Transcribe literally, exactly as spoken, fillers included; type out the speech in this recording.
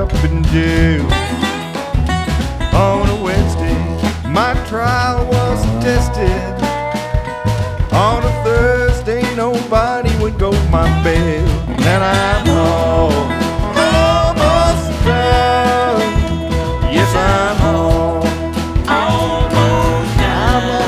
up in jail. On a Wednesday, my trial was tested. On a Thursday, nobody would go my bail. And I'm